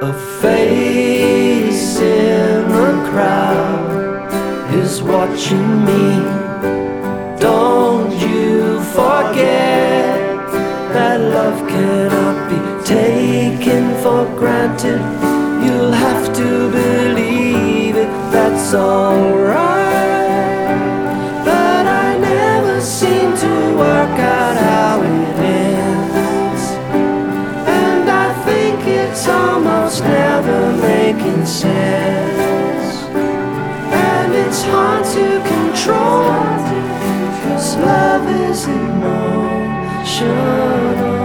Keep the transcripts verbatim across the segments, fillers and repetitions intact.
A face in the crowd is watching me. Don't you forget that love cannot be taken for granted. You'll have to believe it, that's alright. But I never seem to work out how it ends, and I think it's almost never making sense. And it's hard to control, 'cause love is emotional.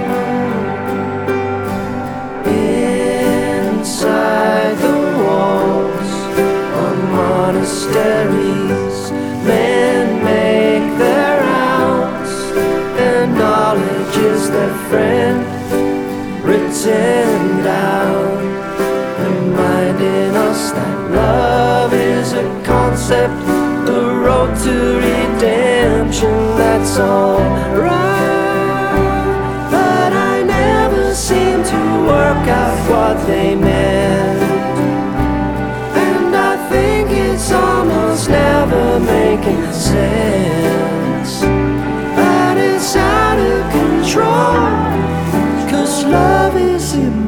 Inside the walls of monasteries, men make their rounds, and knowledge is their friend, written down, reminding us that love is a concept, the road to redemption, that's all right. But I never seem to work out what they meant, and I think it's almost never making sense. But it's out of control, 'cause love is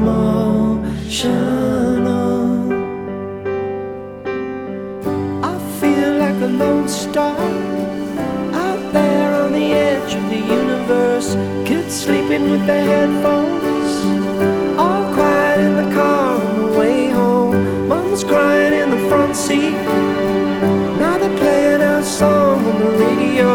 emotional. I feel like a lone star out there on the edge of the universe, kids sleeping with their headphones, all quiet in the car on the way home. Mom's crying in the front seat, now they're playing our song on the radio.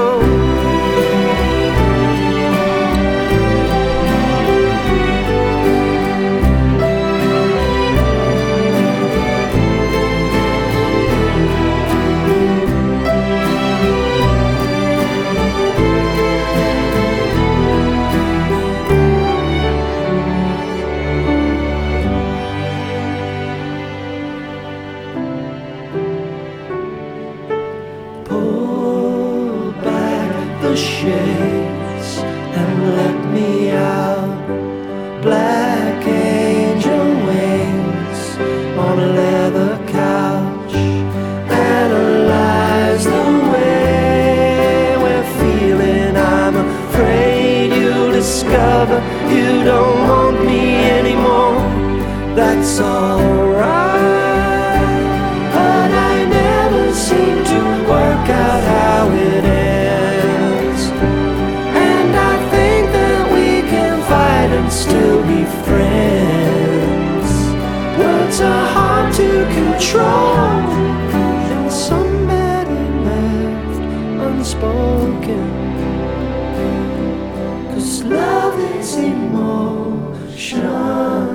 Pull back the shades and let me out. Black angel wings on a leather couch, analyze the way we're feeling. I'm afraid you'll discover you don't want me anymore, that's alright. But I never seem to work out how it ends, and I think that we can fight and still be friends. Words are hard to control, and some better left unspoken, 'cause love is emotion.